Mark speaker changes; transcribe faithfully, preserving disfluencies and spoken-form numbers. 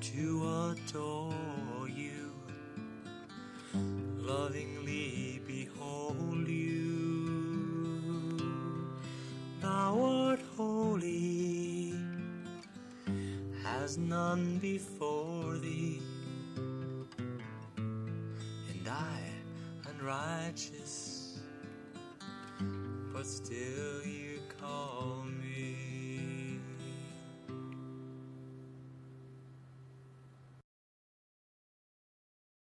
Speaker 1: to adore you, lovingly behold you. Thou art holy, as none before thee, and I unrighteous, but still you call me.